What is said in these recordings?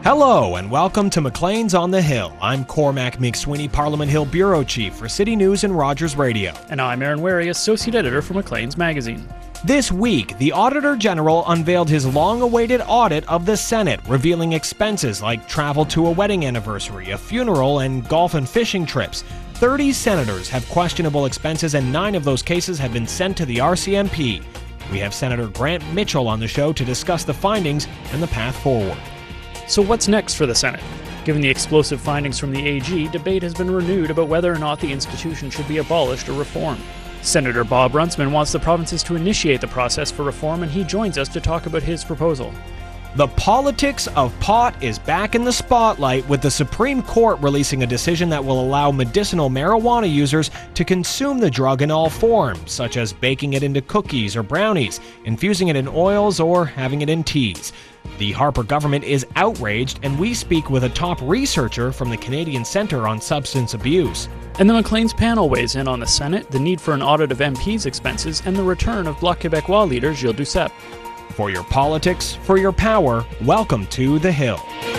Hello and welcome to Maclean's on the Hill. I'm Cormac McSweeney, Parliament Hill Bureau Chief for City News and Rogers Radio. And I'm Aaron Wary, Associate Editor for Maclean's Magazine. This week, the Auditor General unveiled his long-awaited audit of the Senate, revealing expenses like travel to a wedding anniversary, a funeral, and golf and fishing trips. 30 senators have questionable expenses, and 9 of those cases have been sent to the RCMP. We have Senator Grant Mitchell on the show to discuss the findings and the path forward. So what's next for the Senate? Given the explosive findings from the AG, debate has been renewed about whether or not the institution should be abolished or reformed. Senator Bob Runciman wants the provinces to initiate the process for reform, and he joins us to talk about his proposal. The politics of pot is back in the spotlight, with the Supreme Court releasing a decision that will allow medicinal marijuana users to consume the drug in all forms, such as baking it into cookies or brownies, infusing it in oils, or having it in teas. The Harper government is outraged, and we speak with a top researcher from the Canadian Centre on Substance Abuse. And the Maclean's panel weighs in on the Senate, the need for an audit of MPs' expenses, and the return of Bloc Québécois leader Gilles Duceppe. For your politics, for your power, welcome to The Hill.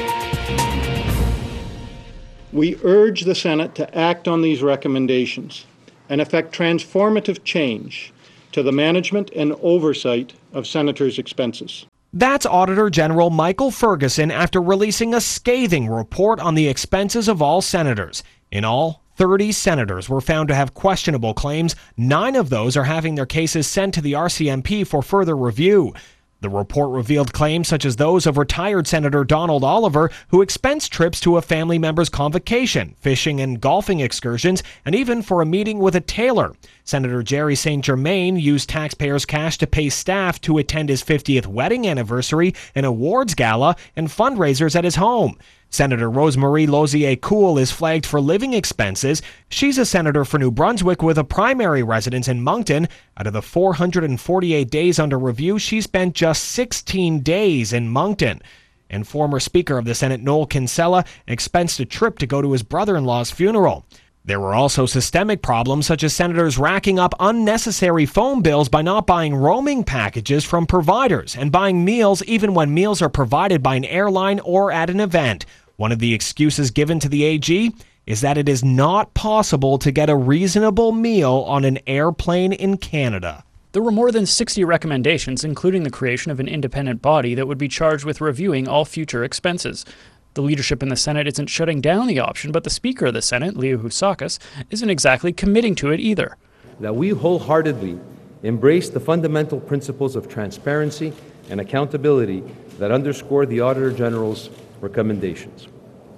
We urge the Senate to act on these recommendations and effect transformative change to the management and oversight of senators' expenses. That's Auditor General Michael Ferguson after releasing a scathing report on the expenses of all senators. In all, 30 senators were found to have questionable claims. 9 of those are having their cases sent to the RCMP for further review. The report revealed claims such as those of retired Senator Donald Oliver, who expensed trips to a family member's convocation, fishing and golfing excursions, and even for a meeting with a tailor. Senator Jerry St. Germain used taxpayers' cash to pay staff to attend his 50th wedding anniversary, an awards gala, and fundraisers at his home. Senator Rosemarie Lozier-Cool is flagged for living expenses. She's a senator for New Brunswick with a primary residence in Moncton. Out of the 448 days under review, she spent just 16 days in Moncton. And former Speaker of the Senate Noel Kinsella expensed a trip to go to his brother-in-law's funeral. There were also systemic problems, such as senators racking up unnecessary phone bills by not buying roaming packages from providers and buying meals even when meals are provided by an airline or at an event. One of the excuses given to the AG is that it is not possible to get a reasonable meal on an airplane in Canada. There were more than 60 recommendations, including the creation of an independent body that would be charged with reviewing all future expenses. The leadership in the Senate isn't shutting down the option, but the Speaker of the Senate, Leo Housakis, isn't exactly committing to it either. That we wholeheartedly embrace the fundamental principles of transparency and accountability that underscore the Auditor General's recommendations.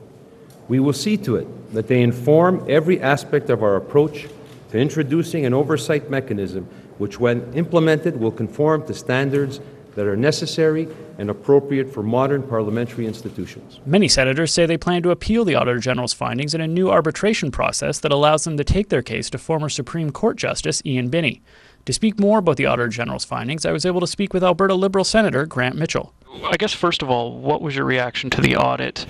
We will see to it that they inform every aspect of our approach to introducing an oversight mechanism which, when implemented, will conform to standards that are necessary and appropriate for modern parliamentary institutions. Many senators say they plan to appeal the Auditor General's findings in a new arbitration process that allows them to take their case to former Supreme Court Justice Ian Binney. To speak more about the Auditor General's findings, I was able to speak with Alberta Liberal Senator Grant Mitchell. I guess, first of all, what was your reaction to the audit?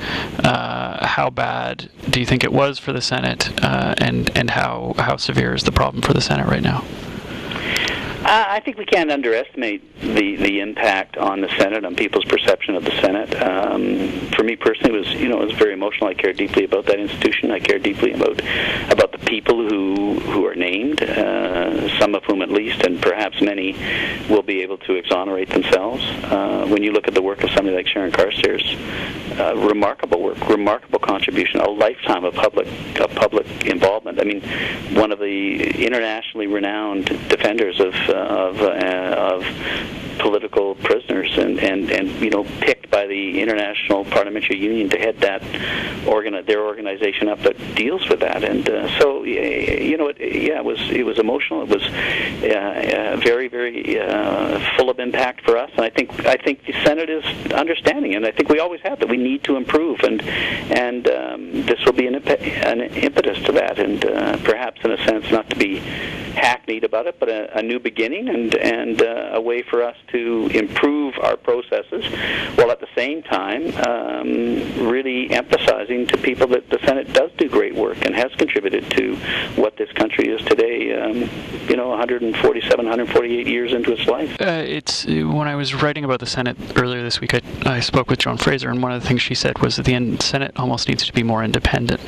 How bad do you think it was for the Senate? And how severe is the problem for the Senate right now? I think we can't underestimate the impact on the Senate, on people's perception of the Senate. For me personally, it was very emotional. I care deeply about that institution. I care deeply about the people who are named, some of whom at least, and perhaps many, will be able to exonerate themselves. When you look at the work of somebody like Sharon Carstairs, remarkable work, remarkable contribution, a lifetime of public involvement. I mean, one of the internationally renowned defenders of political prisoners, and picked by the International Parliamentary Union to head that their organization up that deals with that. And it was emotional. It was very, very full of impact for us. And I think the Senate is understanding, and I think we always have, that we need to improve, and this will be an impetus to that, and perhaps in a sense not to be hackneyed about it, but a new beginning and a way for us to improve our processes, while at the the same time, really emphasizing to people that the Senate does do great work and has contributed to what this country is today, 147, 148 years into its life. When I was writing about the Senate earlier this week, I spoke with Joan Fraser, and one of the things she said was that the Senate almost needs to be more independent.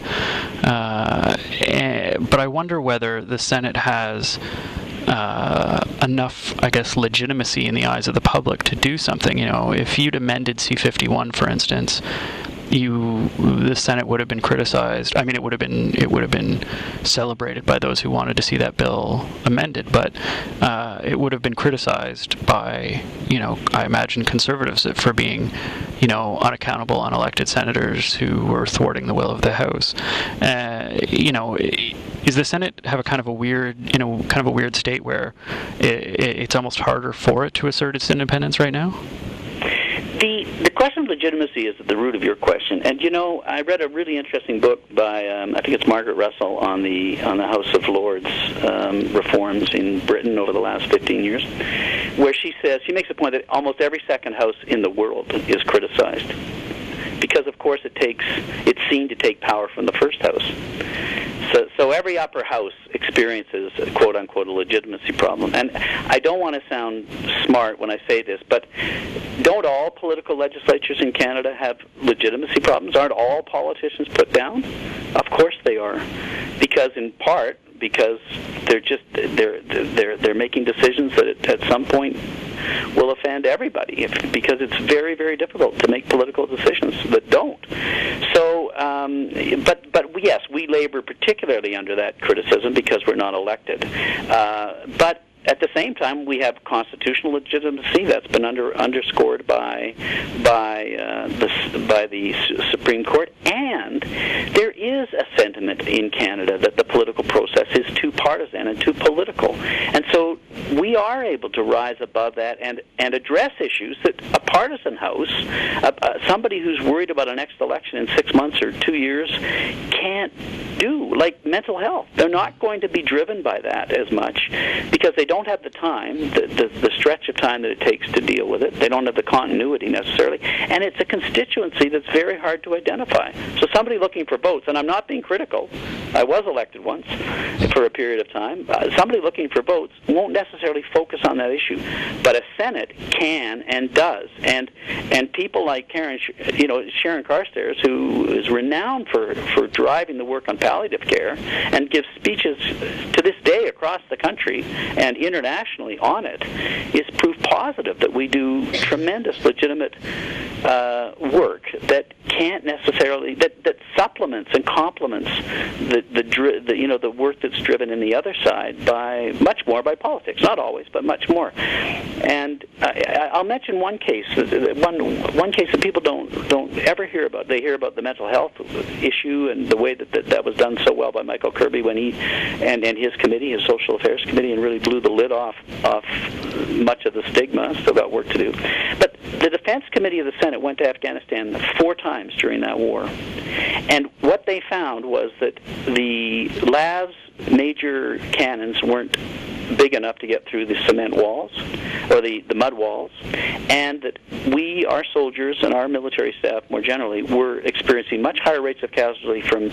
But I wonder whether the Senate has enough, I guess, legitimacy in the eyes of the public to do something. If you'd amended C-51, for instance, the Senate would have been criticized. I mean, it would have been celebrated by those who wanted to see that bill amended, but it would have been criticized by, I imagine, conservatives for being, unaccountable, unelected senators who were thwarting the will of the House. Is the Senate have a kind of a weird state where it's almost harder for it to assert its independence right now? The question of legitimacy is at the root of your question, and I read a really interesting book by I think it's Margaret Russell on the House of Lords reforms in Britain over the last 15 years, where she makes a point that almost every second house in the world is criticized because, of course, it's seen to take power from the first house. So every upper house experiences, quote unquote, a legitimacy problem. And I don't want to sound smart when I say this, but don't all political legislatures in Canada have legitimacy problems? Aren't all politicians put down? Of course they are, because they're making decisions that at some point will offend everybody, because it's very, very difficult to make political decisions that don't. So, but yes, we labor particularly under that criticism because we're not elected. But at the same time, we have constitutional legitimacy that's been underscored by the Supreme Court, and there is a sentiment in Canada that the political process is too partisan and too political, and so we are able to rise above that and address issues that a partisan house, somebody who's worried about a next election in 6 months or 2 years, can't do, like mental health. They're not going to be driven by that as much because they don't have the time, the stretch of time that it takes to deal with it. They don't have the continuity necessarily, and it's a constituency that's very hard to identify. So somebody looking for votes, and I'm not being critical, I was elected once for a period of time, somebody looking for votes won't necessarily focus on that issue, but a Senate can and does, and people like Sharon Carstairs, who is renowned for driving the work on palliative care and gives speeches to this day across the country and internationally on it, is proof positive that we do tremendous legitimate work that can't necessarily that supplements and complements the work that's driven in the other side by much more by politics, not always, but much more. And I'll mention one case that people don't ever hear about. They hear about the mental health issue and the way that was done so well by Michael Kirby when he and his committee, his Social Affairs Committee, and really blew the lid off much of the stigma. Still got work to do. But the Defense Committee of the Senate went to Afghanistan 4 times during that war. And what they found was that the LAV's major cannons weren't big enough to get through the cement walls or the mud walls, and that our soldiers and our military staff more generally were experiencing much higher rates of casualty from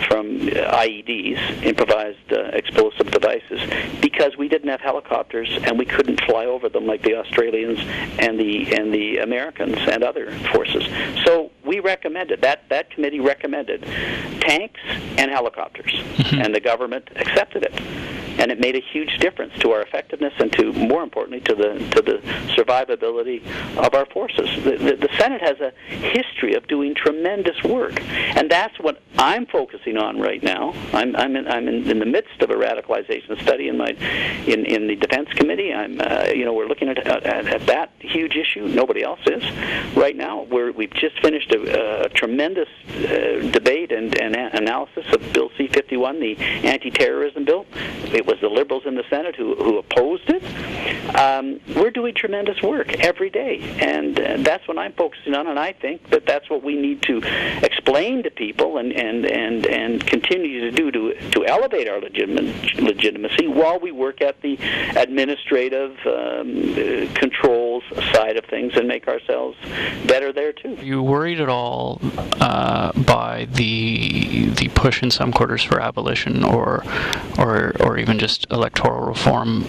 IEDs, improvised explosive devices, because we didn't have helicopters and we couldn't fly over them like the Australians and the Americans and other forces. So we recommended, that committee recommended tanks and helicopters, and the government accepted it. And it made a huge difference to our effectiveness and to, more importantly, to the survivability of our forces. The Senate has a history of doing tremendous work, and that's what I'm focusing on right now. I'm in the midst of a radicalization study in the Defense Committee. We're looking at that huge issue. Nobody else is right now. We've just finished a tremendous debate and analysis of Bill C-51, the anti-terrorism bill. It was the Liberals in the Senate who opposed it. We're doing tremendous work every day, and that's what I'm focusing on, and I think that that's what we need to explain to people and continue to do to elevate our legitimacy while we work at the administrative controls side of things and make ourselves better there too. Are you worried at all by the push in some quarters for abolition or even just electoral reform?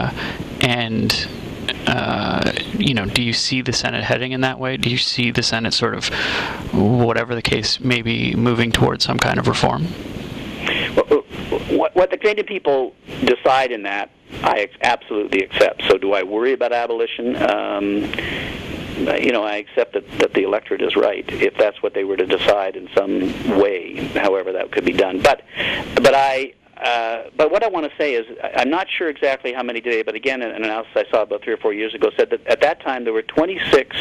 Do you see the Senate heading in that way? Do you see the Senate sort of, whatever the case, maybe moving towards some kind of reform? What the Canadian people decide in that, I absolutely accept. So do I worry about abolition? I accept that the electorate is right if that's what they were to decide in some way, however that could be done. But what I want to say is, I'm not sure exactly how many today, but again, an analysis I saw about 3 or 4 years ago said that at that time there were 26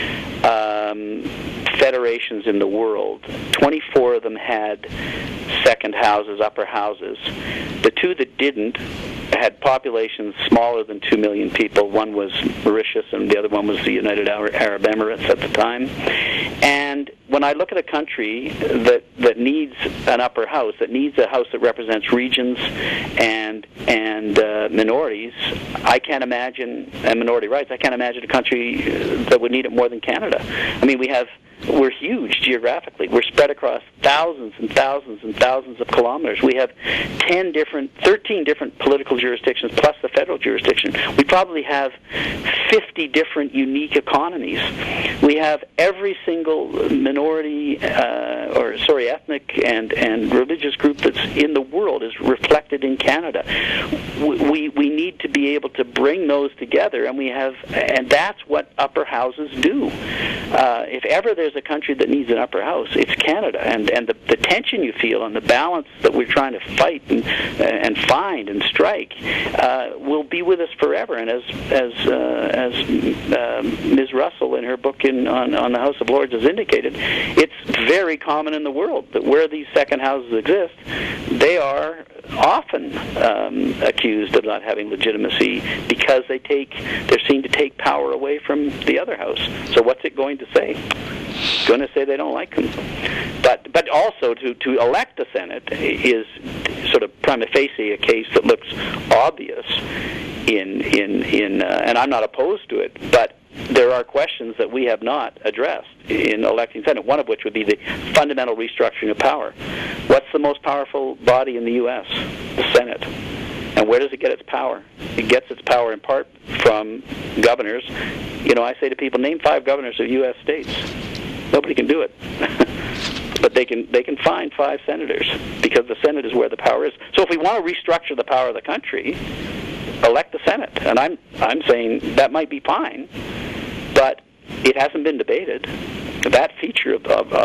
federations in the world. 24 of them had second houses, upper houses. The 2 that didn't had populations smaller than 2 million people. One was Mauritius and the other one was the United Arab Emirates at the time. And when I look at a country that needs an upper house, that needs a house that represents regions and minorities, I can't imagine, and minority rights, I can't imagine a country that would need it more than Canada. I mean, we're huge geographically. We're spread across thousands and thousands and thousands of kilometers. We have 13 different political jurisdictions plus the federal jurisdiction. We probably have 50 different unique economies. We have every single minority, ethnic and religious group that's in the world is reflected in Canada. We need to be able to bring those together, and that's what upper houses do. If ever there's a country that needs an upper house, it's Canada, and the tension you feel and the balance that we're trying to fight and find and strike will be with us forever. And as Ms. Russell in her book on the House of Lords has indicated, it's very common in the world that where these second houses exist, they are often accused of not having legitimacy because they're seen to take power away from the other house. So what's it going to say? It's going to say they don't like them. But also to elect the Senate is sort of prima facie a case that looks obvious and I'm not opposed to it, but there are questions that we have not addressed in electing Senate, one of which would be the fundamental restructuring of power. What's the most powerful body in the U.S.? The Senate. And where does it get its power? It gets its power in part from governors. I say to people, name 5 governors of U.S. states. Nobody can do it. But they can find 5 senators because the Senate is where the power is. So if we want to restructure the power of the country, elect the Senate. And I'm saying that might be fine, but it hasn't been debated. That feature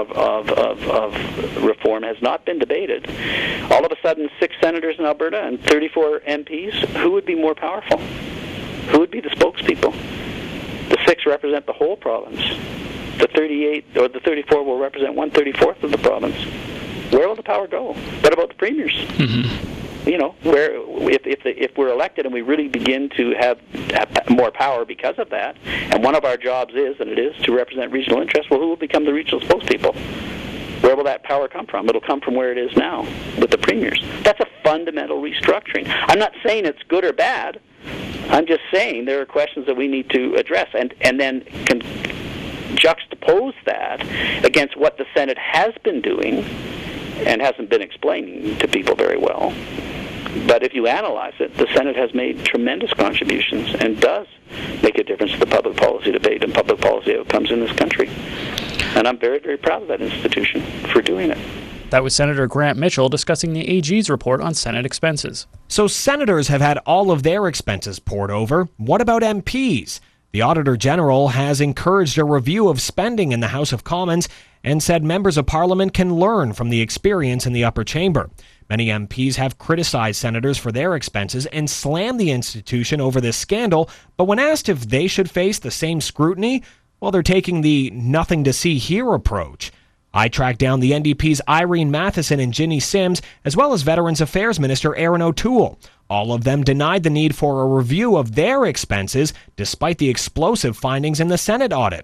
of reform has not been debated. All of a sudden, 6 senators in Alberta and 34 MPs, who would be more powerful? Who would be the spokespeople? The 6 represent the whole province. The 38 or the 34 will represent 1/34 of the province. Where will the power go? What about the premiers? Mm-hmm. Where if we're elected and we really begin to have more power because of that, and one of our jobs is, and it is, to represent regional interests, well, who will become the regional spokespeople? Where will that power come from? It'll come from where it is now, with the premiers. That's a fundamental restructuring. I'm not saying it's good or bad. I'm just saying there are questions that we need to address, and then can juxtapose that against what the Senate has been doing and hasn't been explaining to people very well. But if you analyze it, the Senate has made tremendous contributions and does make a difference to the public policy debate and public policy outcomes in this country. And I'm very, very proud of that institution for doing it. That was Senator Grant Mitchell discussing the AG's report on Senate expenses. So senators have had all of their expenses poured over. What about MPs? The Auditor General has encouraged a review of spending in the House of Commons and said members of Parliament can learn from the experience in the upper chamber. Many MPs have criticized senators for their expenses and slammed the institution over this scandal, but when asked if they should face the same scrutiny, well, they're taking the nothing to see here approach. I tracked down the NDP's Irene Matheson and Ginny Sims, as well as Veterans Affairs Minister Aaron O'Toole. All of them denied the need for a review of their expenses, despite the explosive findings in the Senate audit.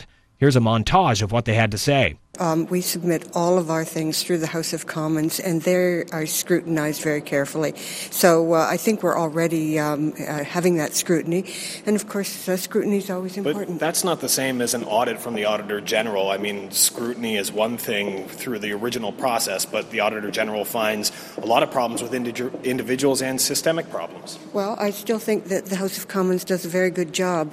Here's a montage of what they had to say. We submit all of our things through the House of Commons, and they are scrutinized very carefully. So I think we're already having that scrutiny. And, of course, scrutiny is always important. But that's not the same as an audit from the Auditor General. I mean, scrutiny is one thing through the original process, but the Auditor General finds a lot of problems with individuals and systemic problems. Well, I still think that the House of Commons does a very good job.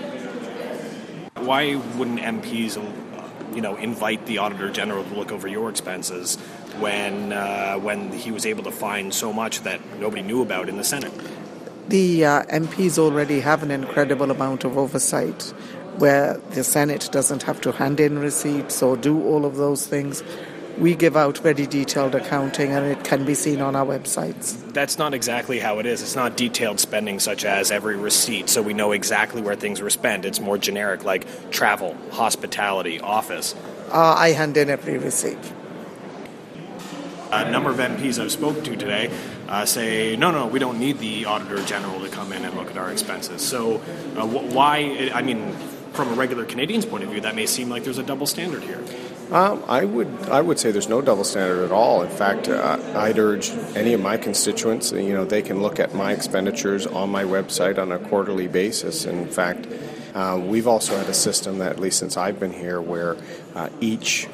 Why wouldn't MPs invite the Auditor General to look over your expenses when he was able to find so much that nobody knew about in the Senate? The MPs already have an incredible amount of oversight where the Senate doesn't have to hand in receipts or do all of those things. We give out very detailed accounting, and it can be seen on our websites. That's not exactly how it is. It's not detailed spending such as every receipt, so we know exactly where things were spent. It's more generic, like travel, hospitality, office. I hand in every receipt. A number of MPs I've spoken to today say, no, we don't need the Auditor General to come in and look at our expenses. So why, from a regular Canadian's point of view, that may seem like there's a double standard here. I would say there's no double standard at all. In fact, I'd urge any of my constituents, they can look at my expenditures on my website on a quarterly basis. In fact, we've also had a system that, at least since I've been here, where each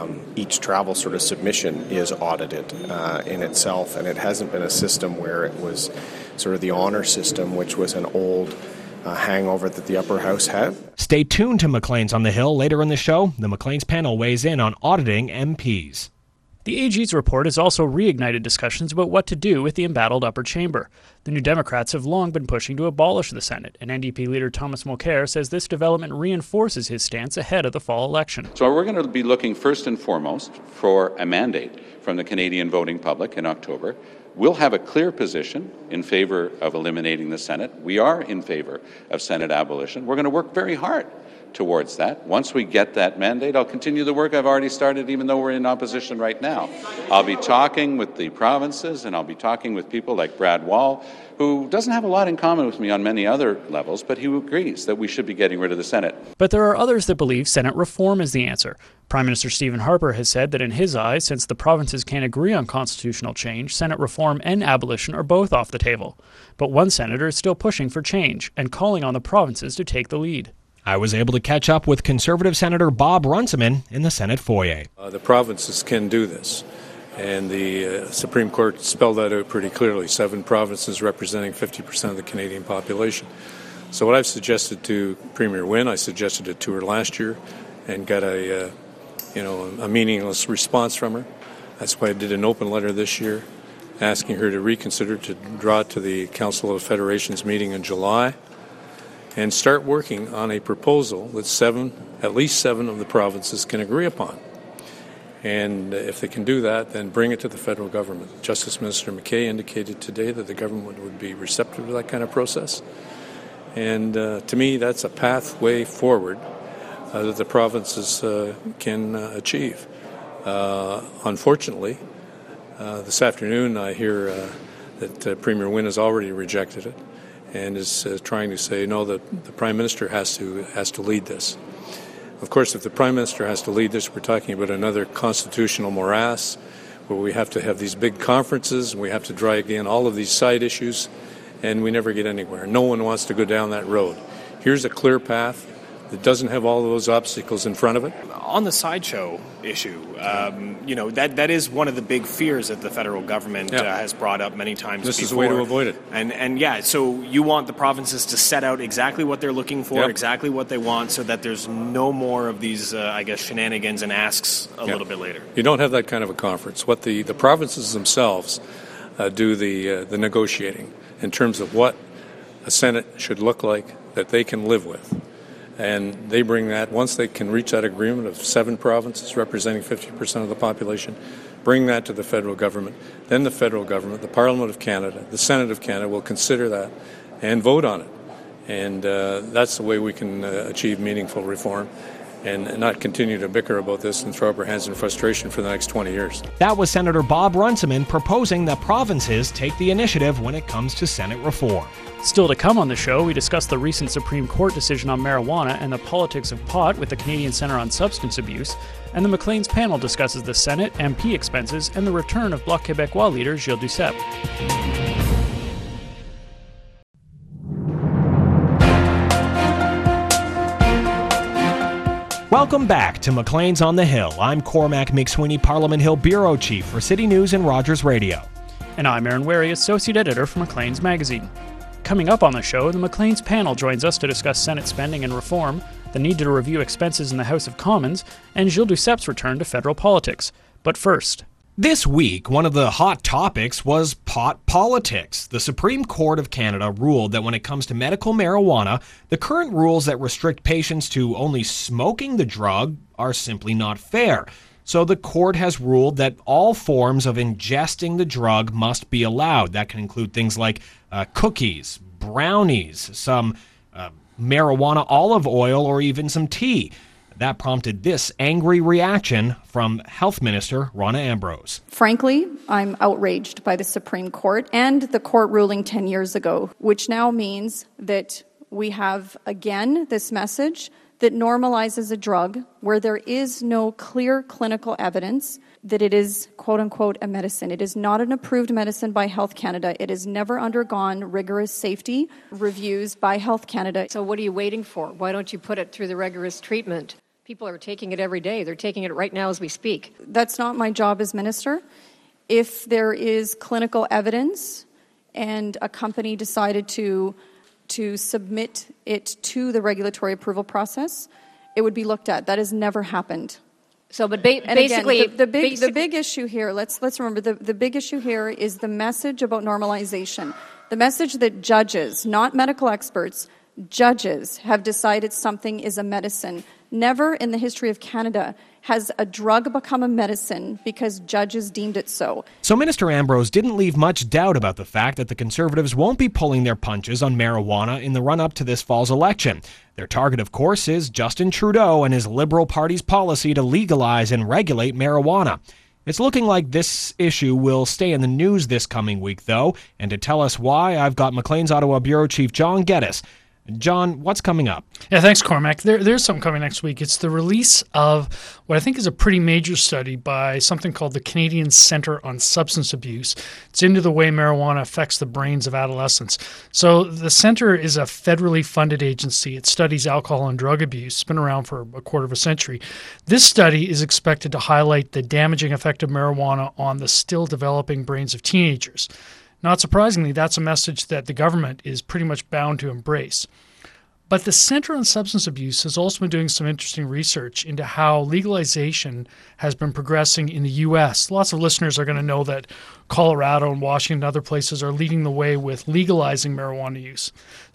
travel sort of submission is audited in itself, and it hasn't been a system where it was sort of the honor system, which was an old hangover that the upper house had. Stay tuned to Maclean's on the Hill. Later in the show, the Maclean's panel weighs in on auditing MPs. The AG's report has also reignited discussions about what to do with the embattled upper chamber. The New Democrats have long been pushing to abolish the Senate, and NDP leader Thomas Mulcair says this development reinforces his stance ahead of the fall election. So we're going to be looking first and foremost for a mandate from the Canadian voting public in October. We'll have a clear position in favor of eliminating the Senate. We are in favor of Senate abolition. We're going to work very hard towards that. Once we get that mandate, I'll continue the work I've already started, even though we're in opposition right now. I'll be talking with the provinces, and I'll be talking with people like Brad Wall, who doesn't have a lot in common with me on many other levels, but he agrees that we should be getting rid of the Senate. But there are others that believe Senate reform is the answer. Prime Minister Stephen Harper has said that in his eyes, since the provinces can't agree on constitutional change, Senate reform and abolition are both off the table. But one senator is still pushing for change and calling on the provinces to take the lead. I was able to catch up with Conservative Senator Bob Runciman in the Senate foyer. The provinces can do this, and the Supreme Court spelled that out pretty clearly. 7 provinces representing 50% of the Canadian population. So what I've suggested to Premier Wynne, I suggested it to her last year and got a meaningless response from her. That's why I did an open letter this year asking her to reconsider, to draw it to the Council of Federations meeting in July, and start working on a proposal that at least seven of the provinces can agree upon. And if they can do that, then bring it to the federal government. Justice Minister McKay indicated today that the government would be receptive to that kind of process. And to me, that's a pathway forward that the provinces can achieve. Unfortunately, this afternoon I hear that Premier Wynne has already rejected it and is trying to say, no, that the Prime Minister has to lead this. Of course, if the Prime Minister has to lead this, we're talking about another constitutional morass where we have to have these big conferences and we have to drag in all of these side issues, and we never get anywhere. No one wants to go down that road. Here's a clear path that doesn't have all of those obstacles in front of it. On the sideshow issue, that is one of the big fears that the federal government has brought up many times This before. is the way to avoid it. And so you want the provinces to set out exactly what they're looking for, exactly what they want, so that there's no more of these, shenanigans and asks a little bit later. You don't have that kind of a conference. What the provinces themselves do the negotiating in terms of what a Senate should look like that they can live with. And they bring that, once they can reach that agreement of 7 provinces representing 50% of the population, bring that to the federal government. Then the federal government, the Parliament of Canada, the Senate of Canada will consider that and vote on it. And that's the way we can achieve meaningful reform. and not continue to bicker about this and throw up our hands in frustration for the next 20 years. That was Senator Bob Runciman proposing that provinces take the initiative when it comes to Senate reform. Still to come on the show, we discuss the recent Supreme Court decision on marijuana and the politics of pot with the Canadian Centre on Substance Abuse, and the Maclean's panel discusses the Senate, MP expenses, and the return of Bloc Québécois leader Gilles Duceppe. Welcome back to Maclean's on the Hill. I'm Cormac McSweeney, Parliament Hill Bureau Chief for City News and Rogers Radio. And I'm Aaron Wary, Associate Editor for Maclean's Magazine. Coming up on the show, the Maclean's panel joins us to discuss Senate spending and reform, the need to review expenses in the House of Commons, and Gilles Duceppe's return to federal politics. But first, this week, one of the hot topics was pot politics. The Supreme Court of Canada ruled that when it comes to medical marijuana, the current rules that restrict patients to only smoking the drug are simply not fair. So the court has ruled that all forms of ingesting the drug must be allowed. That can include things like cookies, brownies, some marijuana olive oil, or even some tea. That prompted this angry reaction from Health Minister Rona Ambrose. Frankly, I'm outraged by the Supreme Court and the court ruling 10 years ago, which now means that we have, again, this message that normalizes a drug where there is no clear clinical evidence that it is, quote-unquote, a medicine. It is not an approved medicine by Health Canada. It has never undergone rigorous safety reviews by Health Canada. So what are you waiting for? Why don't you put it through the rigorous treatment? People are taking it every day. They're taking it right now as we speak. That's not my job as minister. If there is clinical evidence and a company decided to submit it to the regulatory approval process, it would be looked at. That has never happened. So, but basically, again, the big issue here. Let's remember the big issue here is the message about normalization. The message that judges, not medical experts, judges have decided something is a medicine. Never in the history of Canada has a drug become a medicine because judges deemed it so. So Minister Ambrose didn't leave much doubt about the fact that the Conservatives won't be pulling their punches on marijuana in the run-up to this fall's election. Their target, of course, is Justin Trudeau and his Liberal Party's policy to legalize and regulate marijuana. It's looking like this issue will stay in the news this coming week, though, and to tell us why, I've got Maclean's Ottawa Bureau Chief John Geddes. John, what's coming up? Yeah, thanks, Cormac. There's something coming next week. It's the release of what I think is a pretty major study by something called the Canadian Centre on Substance Abuse. It's into the way marijuana affects the brains of adolescents. So the Centre is a federally funded agency. It studies alcohol and drug abuse. It's been around for a quarter of a century. This study is expected to highlight the damaging effect of marijuana on the still developing brains of teenagers. Not surprisingly, that's a message that the government is pretty much bound to embrace. But the Centre on Substance Abuse has also been doing some interesting research into how legalization has been progressing in the U.S. Lots of listeners are going to know that Colorado and Washington and other places are leading the way with legalizing marijuana use.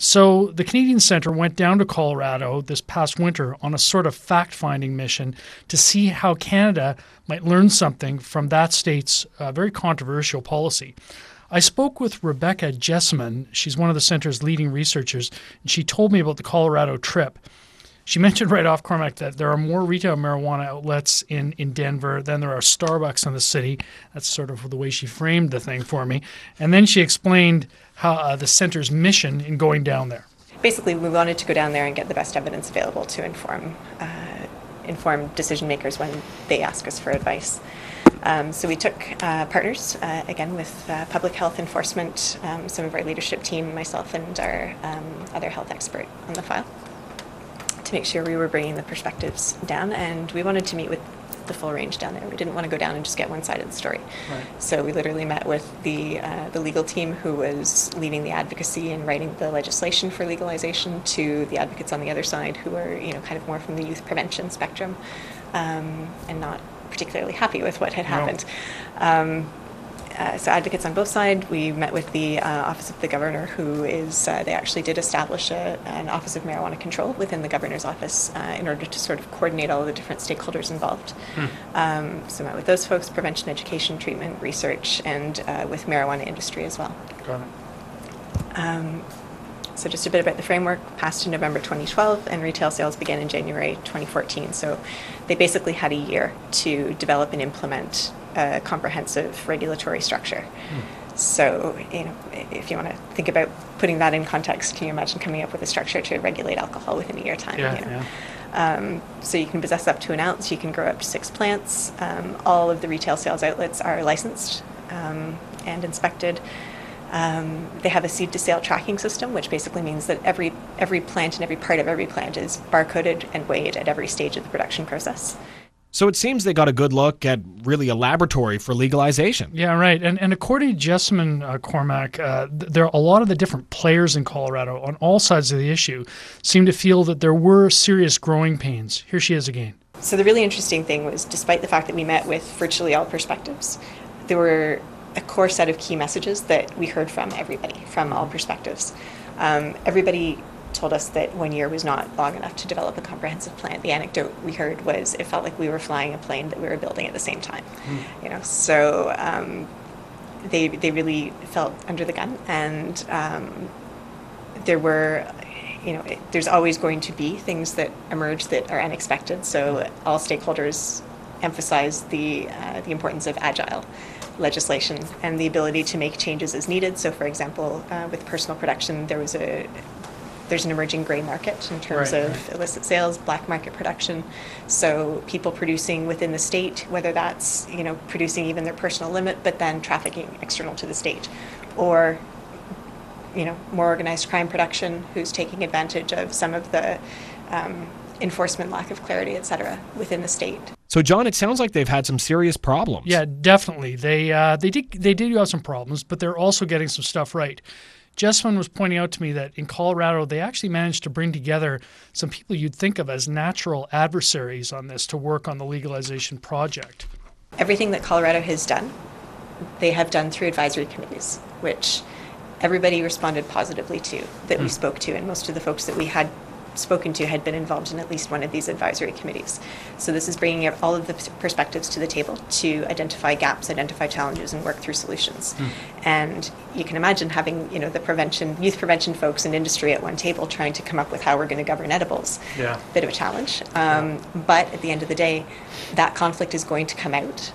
So the Canadian Centre went down to Colorado this past winter on a sort of fact-finding mission to see how Canada might learn something from that state's very controversial policy. I spoke with Rebecca Jessamine. She's one of the center's leading researchers, and she told me about the Colorado trip. She mentioned right off, Cormac, that there are more retail marijuana outlets in Denver than there are Starbucks in the city. That's sort of the way she framed the thing for me. And then she explained how the center's mission in going down there. Basically, we wanted to go down there and get the best evidence available to inform decision makers when they ask us for advice. So we took partners, again, with public health enforcement, some of our leadership team, myself and our other health expert on the file, to make sure we were bringing the perspectives down. And we wanted to meet with the full range down there. We didn't want to go down and just get one side of the story. Right. So we literally met with the legal team who was leading the advocacy and writing the legislation for legalization, to the advocates on the other side who are, kind of more from the youth prevention spectrum, and not particularly happy with what had happened. So advocates on both sides. We met with the Office of the Governor, who is, they actually did establish an Office of Marijuana Control within the Governor's office in order to sort of coordinate all of the different stakeholders involved. So met with those folks, prevention, education, treatment, research, and with marijuana industry as well. Got it. So just a bit about the framework, passed in November 2012, and retail sales began in January 2014. So they basically had a year to develop and implement a comprehensive regulatory structure. So, if you want to think about putting that in context, can you imagine coming up with a structure to regulate alcohol within a year time? So you can possess up to an ounce, you can grow up to 6 plants. All of the retail sales outlets are licensed and inspected. They have a seed to sale tracking system, which basically means that every plant and every part of every plant is barcoded and weighed at every stage of the production process. So it seems they got a good look at really a laboratory for legalization. Yeah, right. And according to Jessamine Cormack, there are a lot of the different players in Colorado on all sides of the issue seem to feel that there were serious growing pains. Here she is again. So the really interesting thing was, despite the fact that we met with virtually all perspectives, there were a core set of key messages that we heard from everybody, from all perspectives. Everybody told us that 1 year was not long enough to develop a comprehensive plan. The anecdote we heard was it felt like we were flying a plane that we were building at the same time. So they really felt under the gun, and there were, there's always going to be things that emerge that are unexpected. So all stakeholders emphasize the importance of agile legislation and the ability to make changes as needed. So, for example, with personal production, there's an emerging gray market in terms of illicit sales, black market production. So people producing within the state, whether that's producing even their personal limit, but then trafficking external to the state, or more organized crime production, who's taking advantage of some of the enforcement lack of clarity, et cetera, within the state. So, John, it sounds like they've had some serious problems. Yeah, definitely. They did have some problems, but they're also getting some stuff right. Jessamine was pointing out to me that in Colorado, they actually managed to bring together some people you'd think of as natural adversaries on this to work on the legalization project. Everything that Colorado has done, they have done through advisory committees, which everybody responded positively to, that we spoke to, and most of the folks that we had spoken to had been involved in at least one of these advisory committees. So this is bringing all of the perspectives to the table to identify gaps, identify challenges, and work through solutions. And you can imagine having, the youth prevention folks and industry at one table trying to come up with how we're going to govern edibles. Yeah. Bit of a challenge. But at the end of the day, that conflict is going to come out.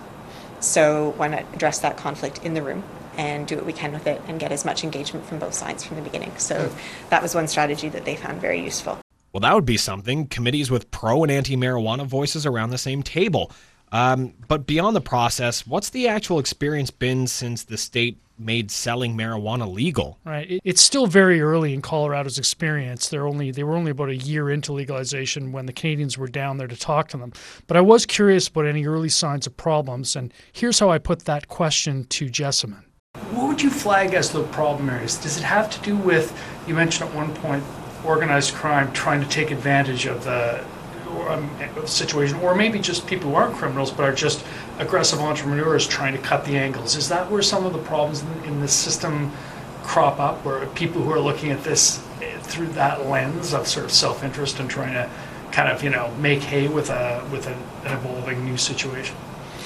So why not address that conflict in the room and do what we can with it and get as much engagement from both sides from the beginning. So that was one strategy that they found very useful. Well, that would be something. Committees with pro and anti-marijuana voices around the same table. But beyond the process, what's the actual experience been since the state made selling marijuana legal? Right. It's still very early in Colorado's experience. They were only about a year into legalization when the Canadians were down there to talk to them. But I was curious about any early signs of problems, and here's how I put that question to Jessamine. What would you flag as the problem areas? Does it have to do with, you mentioned at one point, organized crime trying to take advantage of the situation, or maybe just people who aren't criminals but are just aggressive entrepreneurs trying to cut the angles? Is that where some of the problems in the system crop up, where people who are looking at this through that lens of sort of self-interest and trying to kind of make hay with an evolving new situation?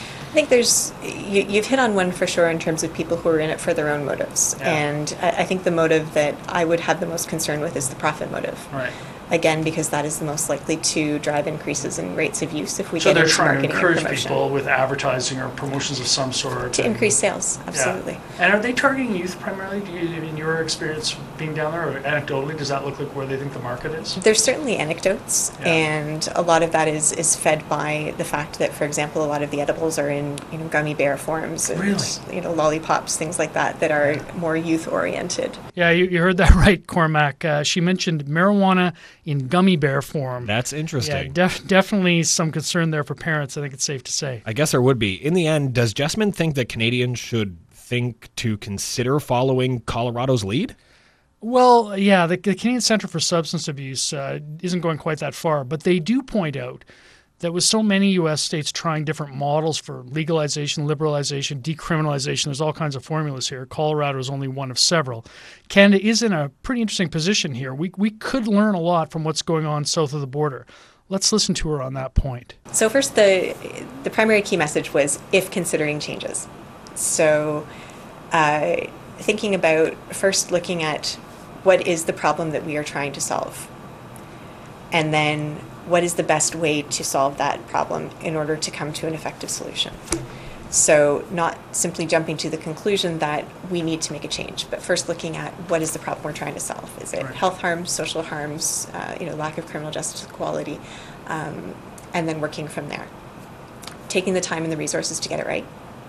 I think you've hit on one for sure in terms of people who are in it for their own motives. Yeah. And I think the motive that I would have the most concern with is the profit motive. Right. Again, because that is the most likely to drive increases in rates of use if we get into marketing and promotion. So they're trying to encourage people with advertising or promotions of some sort. To increase sales, absolutely. Yeah. And are they targeting youth primarily? In your experience being down there, or anecdotally, does that look like where they think the market is? There's certainly anecdotes, and a lot of that is fed by the fact that, for example, a lot of the edibles are in gummy bear forms and lollipops, things like that are more youth-oriented. Yeah, you heard that right, Cormac. She mentioned marijuana in gummy bear form. That's interesting. Yeah, definitely some concern there for parents, I think it's safe to say. I guess there would be. In the end, does Jessamine think that Canadians should think to consider following Colorado's lead? Well, yeah, the Canadian Centre for Substance Abuse isn't going quite that far, but they do point out that with so many U.S. states trying different models for legalization, liberalization, decriminalization, there's all kinds of formulas here. Colorado is only one of several. Canada is in a pretty interesting position here. We could learn a lot from what's going on south of the border. Let's listen to her on that point. So first, the primary key message was if considering changes. So thinking about first looking at what is the problem that we are trying to solve? And then what is the best way to solve that problem in order to come to an effective solution? So not simply jumping to the conclusion that we need to make a change, but first looking at what is the problem we're trying to solve. Is it health harms, social harms, lack of criminal justice equality, and then working from there. Taking the time and the resources to get it right.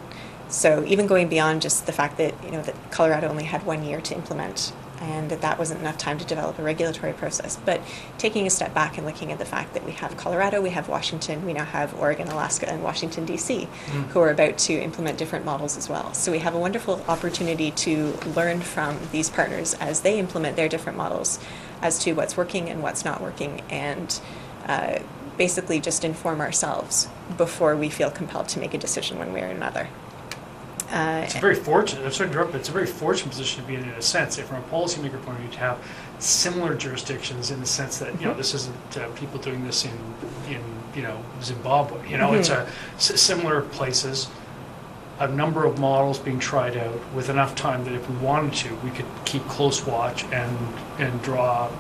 So even going beyond just the fact that, that Colorado only had 1 year to implement and that wasn't enough time to develop a regulatory process, but taking a step back and looking at the fact that we have Colorado, we have Washington, we now have Oregon, Alaska, and Washington, D.C., who are about to implement different models as well. So we have a wonderful opportunity to learn from these partners as they implement their different models as to what's working and what's not working, and basically just inform ourselves before we feel compelled to make a decision one way or another. It's a very fortunate. I'm sorry to interrupt, but it's a very fortunate position to be in a sense, from a policymaker point of view, to have similar jurisdictions in the sense that this isn't people doing this in Zimbabwe. It's similar places, a number of models being tried out with enough time that if we wanted to, we could keep close watch and draw,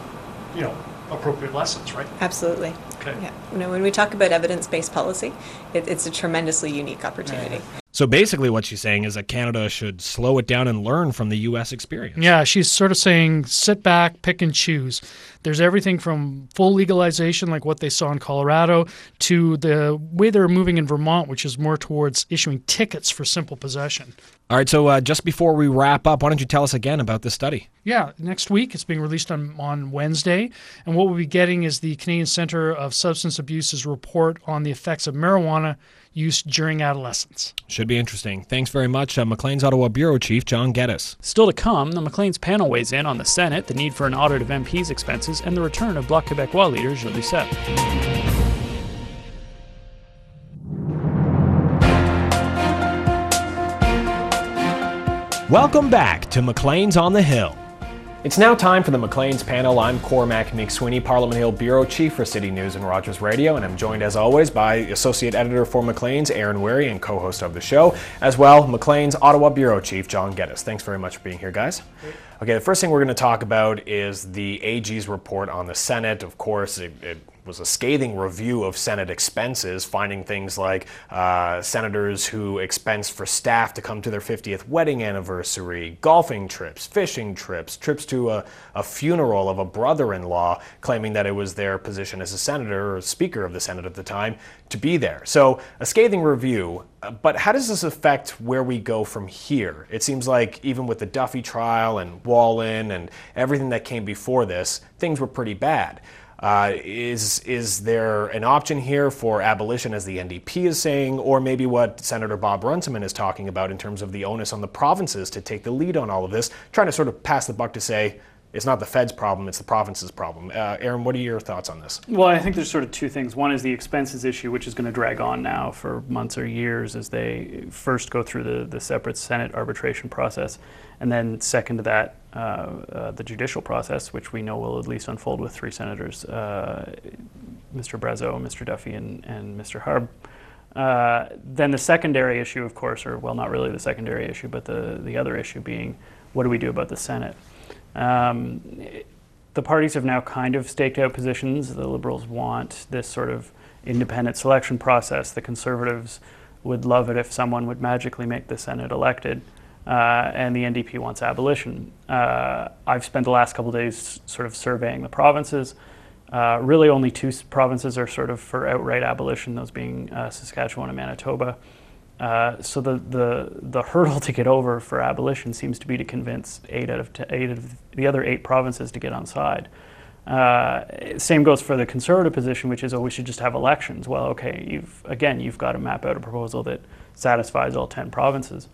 appropriate lessons, right? Absolutely. Okay. Yeah. When we talk about evidence-based policy, it's a tremendously unique opportunity. So basically what she's saying is that Canada should slow it down and learn from the U.S. experience. Yeah, she's sort of saying sit back, pick and choose. There's everything from full legalization, like what they saw in Colorado, to the way they're moving in Vermont, which is more towards issuing tickets for simple possession. All right, so just before we wrap up, why don't you tell us again about this study? Yeah, next week. It's being released on Wednesday. And what we'll be getting is the Canadian Centre of Substance Abuse's report on the effects of marijuana use during adolescence. Should be interesting. Thanks very much, Maclean's Ottawa Bureau Chief John Geddes. Still to come, the Maclean's panel weighs in on the Senate, the need for an audit of MPs' expenses, and the return of Bloc Québécois leader Gilles Duceppe. Welcome back to Maclean's on the Hill. It's now time for the Maclean's panel. I'm Cormac McSweeney, Parliament Hill Bureau Chief for City News and Rogers Radio, and I'm joined as always by Associate Editor for Maclean's, Aaron Weary, and co-host of the show, as well, Maclean's Ottawa Bureau Chief, John Geddes. Thanks very much for being here, guys. Okay, the first thing we're going to talk about is the AG's report on the Senate. Of course, it was a scathing review of Senate expenses, finding things like senators who expense for staff to come to their 50th wedding anniversary, golfing trips, fishing trips, trips to a funeral of a brother-in-law, claiming that it was their position as a senator or Speaker of the Senate at the time to be there. So a scathing review, but how does this affect where we go from here? It seems like even with the Duffy trial and Wallin and everything that came before this, things were pretty bad. Is there an option here for abolition, as the NDP is saying, or maybe what Senator Bob Runciman is talking about in terms of the onus on the provinces to take the lead on all of this, trying to sort of pass the buck to say, it's not the Fed's problem, it's the province's problem. Aaron, what are your thoughts on this? Well, I think there's sort of two things. One is the expenses issue, which is going to drag on now for months or years as they first go through the separate Senate arbitration process. And then second to that, the judicial process, which we know will at least unfold with three senators, Mr. Brazeau, Mr. Duffy, and Mr. Harb. Then the secondary issue, of course, or well, not really the secondary issue, but the other issue being, what do we do about the Senate? The parties have now kind of staked out positions. The Liberals want this sort of independent selection process. The Conservatives would love it if someone would magically make the Senate elected. And the NDP wants abolition. I've spent the last couple of days sort of surveying the provinces. Really only two provinces are sort of for outright abolition, those being Saskatchewan and Manitoba. So the hurdle to get over for abolition seems to be to convince eight of the other 8 provinces to get on side. Same goes for the Conservative position, which is, we should just have elections. Well, okay, you've got to map out a proposal that satisfies all 10 provinces.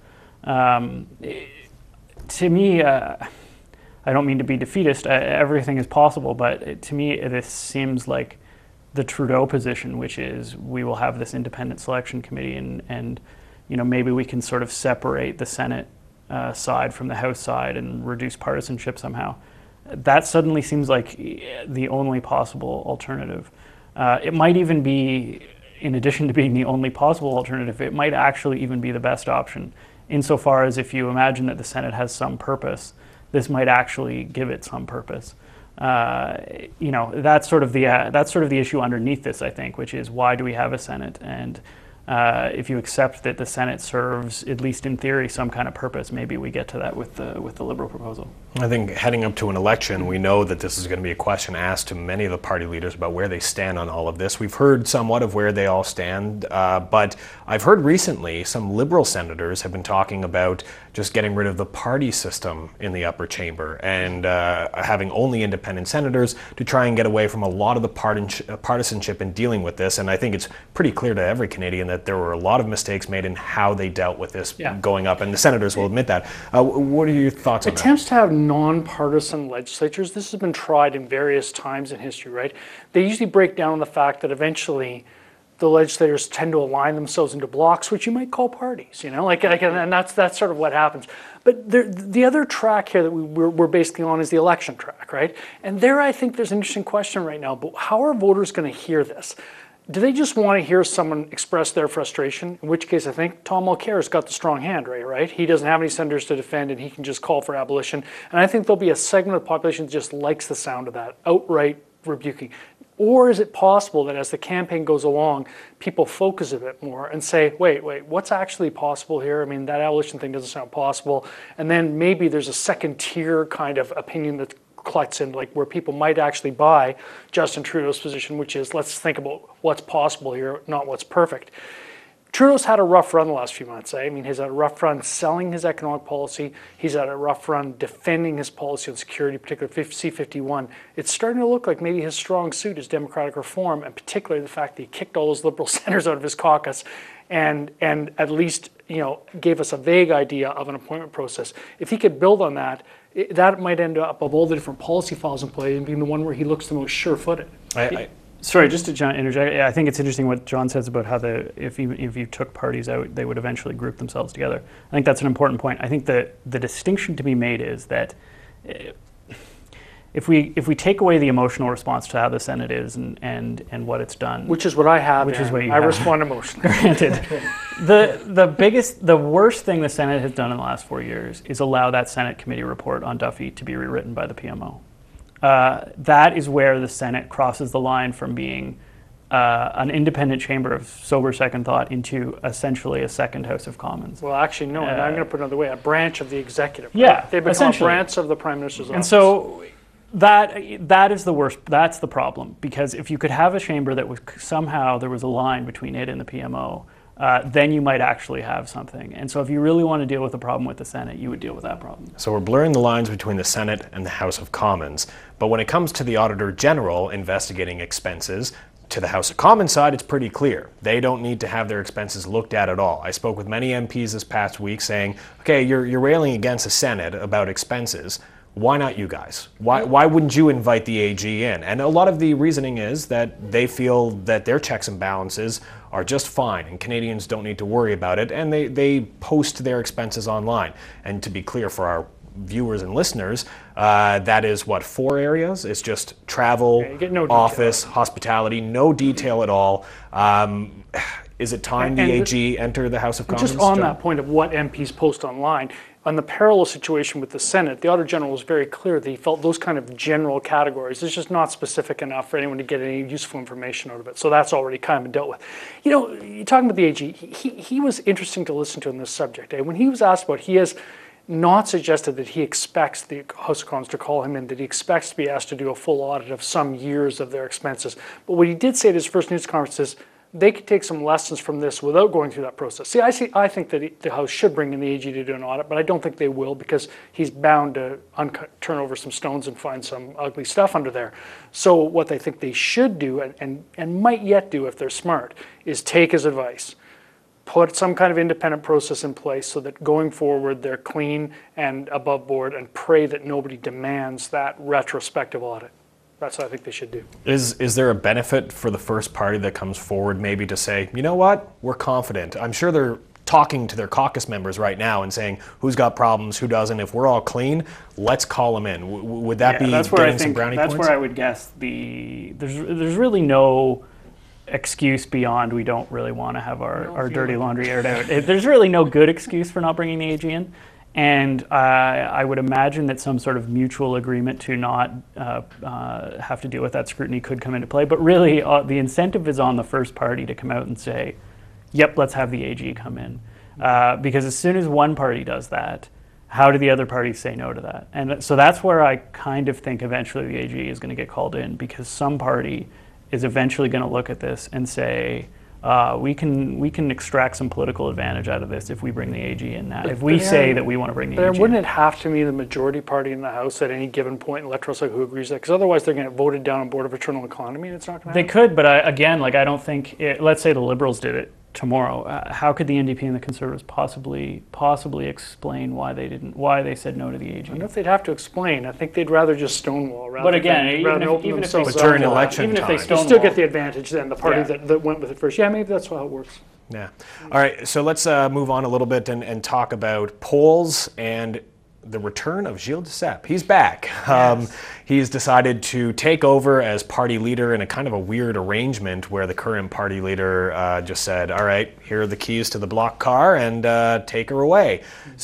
To me, I don't mean to be defeatist, everything is possible, but to me this seems like the Trudeau position, which is we will have this independent selection committee and maybe we can sort of separate the Senate side from the House side and reduce partisanship somehow. That suddenly seems like the only possible alternative. It might even be, in addition to being the only possible alternative, it might actually even be the best option, insofar as if you imagine that the Senate has some purpose, this might actually give it some purpose. That's sort of the issue underneath this, I think, which is why do we have a Senate? And if you accept that the Senate serves, at least in theory, some kind of purpose, maybe we get to that with the Liberal proposal. I think heading up to an election, we know that this is going to be a question asked to many of the party leaders about where they stand on all of this. We've heard somewhat of where they all stand, but I've heard recently some Liberal senators have been talking about just getting rid of the party system in the upper chamber and having only independent senators to try and get away from a lot of the partisanship in dealing with this. And I think it's pretty clear to every Canadian that there were a lot of mistakes made in how they dealt with this going up, and the senators will admit that. What are your thoughts on that? Attempts to have non-partisan legislatures, this has been tried in various times in history, right? They usually break down on the fact that eventually the legislators tend to align themselves into blocks, which you might call parties, and that's sort of what happens. But the other track here that we're basically on is the election track, right? And there I think there's an interesting question right now, but how are voters going to hear this? Do they just want to hear someone express their frustration? In which case, I think Tom Mulcair's got the strong hand, right? He doesn't have any senators to defend, and he can just call for abolition. And I think there'll be a segment of the population that just likes the sound of that, outright rebuking. Or is it possible that as the campaign goes along, people focus a bit more and say, wait, what's actually possible here? I mean, that abolition thing doesn't sound possible. And then maybe there's a second tier kind of opinion that collects in, like where people might actually buy Justin Trudeau's position, which is let's think about what's possible here, not what's perfect. Trudeau's had a rough run the last few months. I mean, he's had a rough run selling his economic policy. He's had a rough run defending his policy on security, particularly C-51. It's starting to look like maybe his strong suit is democratic reform, and particularly the fact that he kicked all those Liberal senators out of his caucus and at least gave us a vague idea of an appointment process. If he could build on that, that might end up, of all the different policy files in play, and being the one where he looks the most sure-footed. Sorry, just to interject. I think it's interesting what John says about how if you took parties out, they would eventually group themselves together. I think that's an important point. I think the distinction to be made is that if we take away the emotional response to how the Senate is and what it's done, which is what I have, which is what you I have. respond emotionally. Granted, the worst thing the Senate has done in the last 4 years is allow that Senate committee report on Duffy to be rewritten by the PMO. That is where the Senate crosses the line from being an independent chamber of sober second thought into essentially a second House of Commons. Well, actually, no. I'm going to put it another way: a branch of the executive. Yeah, right? They become a branch of the Prime Minister's office. And so that is the worst. That's the problem, because if you could have a chamber that was somehow there was a line between it and the PMO, then you might actually have something. And so if you really want to deal with the problem with the Senate, you would deal with that problem. So we're blurring the lines between the Senate and the House of Commons. But when it comes to the Auditor General investigating expenses, to the House of Commons side, it's pretty clear. They don't need to have their expenses looked at all. I spoke with many MPs this past week saying, okay, you're railing against the Senate about expenses. Why not you guys? Why wouldn't you invite the AG in? And a lot of the reasoning is that they feel that their checks and balances are just fine and Canadians don't need to worry about it, and they post their expenses online. And to be clear for our viewers and listeners, that is 4 areas? It's just travel, office, hospitality, no detail at all. Is it time the AG enter the House of Commons? Just on that point of what MPs post online, on the parallel situation with the Senate, the Auditor General was very clear that he felt those kind of general categories is just not specific enough for anyone to get any useful information out of it. So that's already kind of been dealt with. You're talking about the AG, he was interesting to listen to on this subject. When he was asked about, he has not suggested that he expects the House of Commons to call him in, that he expects to be asked to do a full audit of some years of their expenses. But what he did say at his first news conference is, they could take some lessons from this without going through that process. I think that the House should bring in the AG to do an audit, but I don't think they will, because he's bound to turn over some stones and find some ugly stuff under there. So what I think they should do, and might yet do if they're smart, is take his advice. Put some kind of independent process in place so that going forward they're clean and above board, and pray that nobody demands that retrospective audit. That's what I think they should do. Is there a benefit for the first party that comes forward maybe to say, you know what, we're confident? I'm sure they're talking to their caucus members right now and saying who's got problems, who doesn't. If we're all clean, let's call them in. Would that be getting some brownie points? That's where I would guess there's really no excuse beyond we don't really want to have our dirty laundry aired out. There's really no good excuse for not bringing the AG in. And I would imagine that some sort of mutual agreement to not have to deal with that scrutiny could come into play. But really, the incentive is on the first party to come out and say, yep, let's have the AG come in. Because as soon as one party does that, how do the other parties say no to that? And so that's where I kind of think eventually the AG is going to get called in, because some party is eventually going to look at this and say, we can extract some political advantage out of this if we bring the AG in now. If we say that we want to bring the AG in. Wouldn't it have to be the majority party in the House at any given point in electoral cycle who agrees that? Because otherwise they're going to get voted down on Board of Internal Economy and it's not going to happen. They could, but I don't think, let's say the Liberals did it tomorrow. How could the NDP and the Conservatives possibly explain why they said no to the AG? I don't know if they'd have to explain. I think they'd rather just stonewall. But again, even if they during election time, you still get the advantage then, the party that went with it first. Yeah, maybe that's how it works. Yeah. All right, so let's move on a little bit and talk about polls and the return of Gilles Duceppe. He's back. Yes. He's decided to take over as party leader in a kind of a weird arrangement where the current party leader just said, all right, here are the keys to the block car and take her away.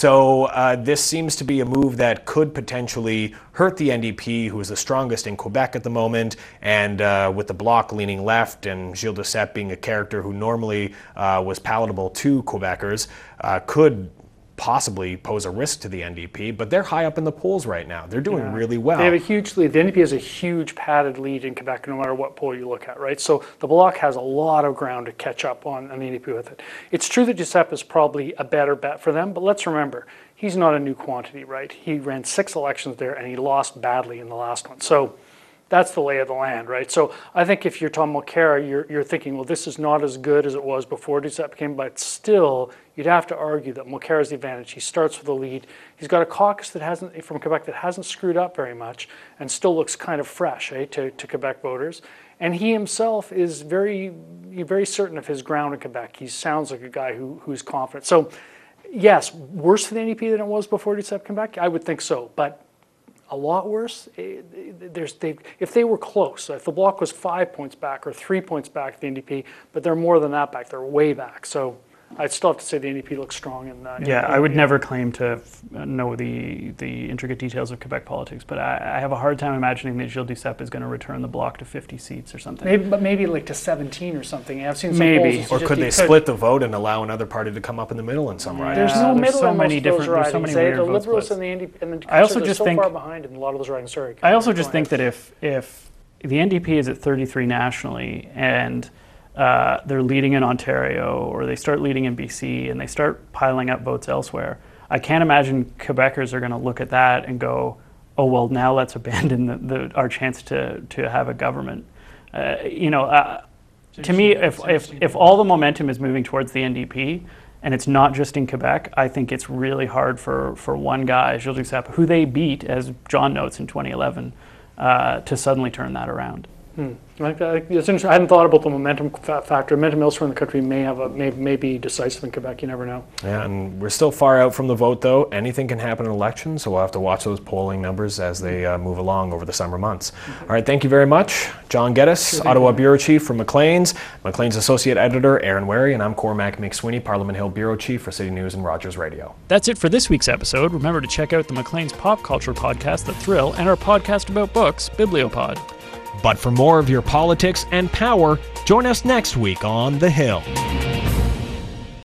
So this seems to be a move that could potentially hurt the NDP, who is the strongest in Quebec at the moment, and with the bloc leaning left and Gilles Duceppe being a character who normally was palatable to Quebecers, could possibly pose a risk to the NDP, but they're high up in the polls right now. They're doing really well. They have a huge lead. The NDP has a huge padded lead in Quebec, no matter what poll you look at, right? So the Bloc has a lot of ground to catch up on the NDP with it. It's true that Duceppe is probably a better bet for them, but let's remember, he's not a new quantity, right? He ran 6 elections there and he lost badly in the last one. So that's the lay of the land, right? So I think if you're Tom Mulcair, you're thinking, well, this is not as good as it was before Duceppe came, but still, you'd have to argue that Mulcair has the advantage. He starts with a lead. He's got a caucus from Quebec that hasn't screwed up very much and still looks kind of fresh, to Quebec voters. And he himself is very certain of his ground in Quebec. He sounds like a guy who's confident. So, yes, worse for the NDP than it was before Duceppe came back? I would think so, but a lot worse. If they were close, if the Bloc was 5 points back or 3 points back at the NDP, but they're more than that back, they're way back. So I'd still have to say the NDP looks strong in that. I would never claim to know the intricate details of Quebec politics, but I have a hard time imagining that Gilles Duceppe is going to return the Bloc to 50 seats or something. Maybe like to 17 or something. I've seen some maybe. polls. Or could they split the vote and allow another party to come up in the middle in some ridings? There's no middle so in many most different. of those There's so many ridings. weird The vote Liberals splits. and the NDP and the Conservatives are so far behind in a lot of those ridings. Sorry. I also just think that if the NDP is at 33 nationally and they're leading in Ontario, or they start leading in BC, and they start piling up votes elsewhere, I can't imagine Quebecers are going to look at that and go, oh, well, now let's abandon our chance to have a government. To me, if all the momentum is moving towards the NDP, and it's not just in Quebec, I think it's really hard for one guy, Gilles Duceppe, who they beat, as John notes, in 2011, to suddenly turn that around. It's interesting. I hadn't thought about the momentum factor. Momentum elsewhere in the country may be decisive in Quebec. You never know. Yeah, and we're still far out from the vote, though. Anything can happen in elections, so we'll have to watch those polling numbers as they move along over the summer months. All right, thank you very much. John Geddes, Ottawa Bureau Chief for Maclean's. Maclean's Associate Editor, Aaron Wary, and I'm Cormac McSweeney, Parliament Hill Bureau Chief for City News and Rogers Radio. That's it for this week's episode. Remember to check out the Maclean's pop culture podcast, The Thrill, and our podcast about books, Bibliopod. But for more of your politics and power, join us next week on The Hill.